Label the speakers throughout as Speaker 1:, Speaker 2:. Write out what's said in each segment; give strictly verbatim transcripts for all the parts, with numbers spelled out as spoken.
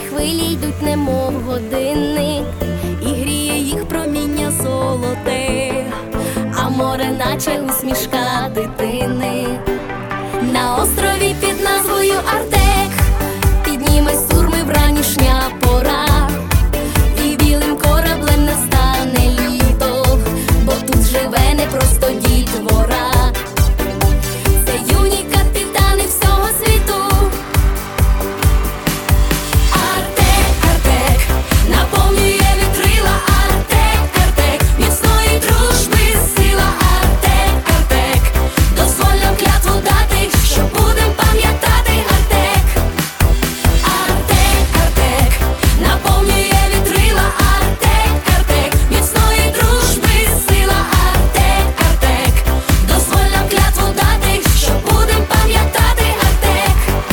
Speaker 1: хвилі йдуть, немов годинник, і гріє їх проміння золоте, а море наче усмішка дитини. На острові під назвою Артек підніме сурми вранішня пора, і білим кораблем настане літо, бо тут живе не просто дітвора. Це юні капітани всього світу. Артек, Артек, наповнює вітрила. Артек, Артек, міцної дружби сила. Артек, Артек, дозволь нам клятву дати, що будем пам'ятати. Артек, Артек, Артек, наповнює вітрила. Артек, Артек, міцної дружби сила. Артек, Артек, дозволь нам клятву дати, що будем пам'ятати. Артек.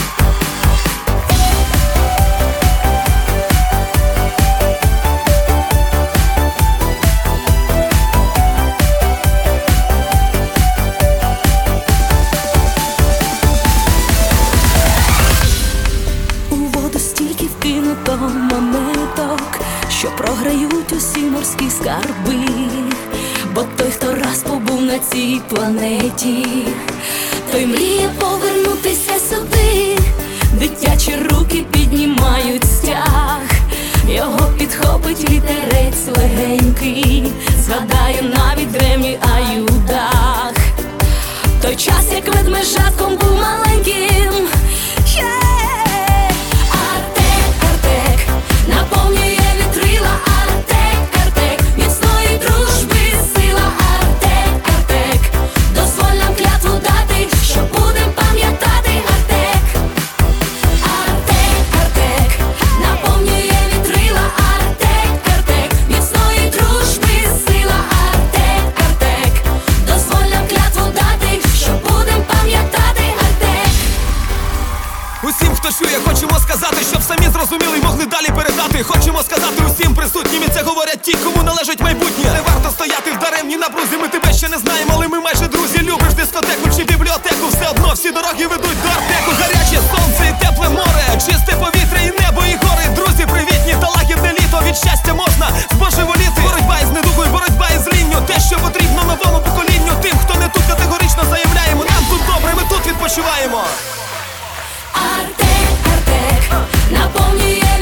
Speaker 1: У воду стільки вкинуто монеток, що програють усі морські скарби, бо той, хто раз побув на цій планеті, той мріє повернутися сюди. Дитячі руки піднімають стяг, його підхопить вітерець легенький, згадаю навіть древній аюдах. Той час, як ведмежатком був маленьким. Yeah! Артек, Артек, наповнює вітрила. Артек, Артек, міцної дружби сила. Артек, Артек, дозволь нам клятву дати, що будем пам'ятати. Артек, Артек, Артек, наповнює вітрила. Артек, Артек, міцної дружби сила. Артек, Артек, дозволь нам клятву дати, що будем пам'ятати. Артек.
Speaker 2: Усім, хто чує, хочемо сказати, щоб самі зрозуміли й могли далі передати. Хочемо сказати усім присутнім, і це говорять ті, кому належить майбутнє. Не варто стояти в даремній напрузі, ми тебе ще не знаємо, але ми майже друзі. Любиш дискотеку чи бібліотеку, все одно всі дороги ведуть до Артеку. Гаряче сонце і тепле море, чисте повітря і небо, і гори. Друзі привітні та лагідне літо, від щастя можна збожеволіти. Боротьба із недугою, боротьба із лінню, те, що потрібно новому поколінню. Тим, хто не тут, категорично заявляємо, нам тут добре, ми тут відпочиваємо.
Speaker 1: Артек, Артек, наповнює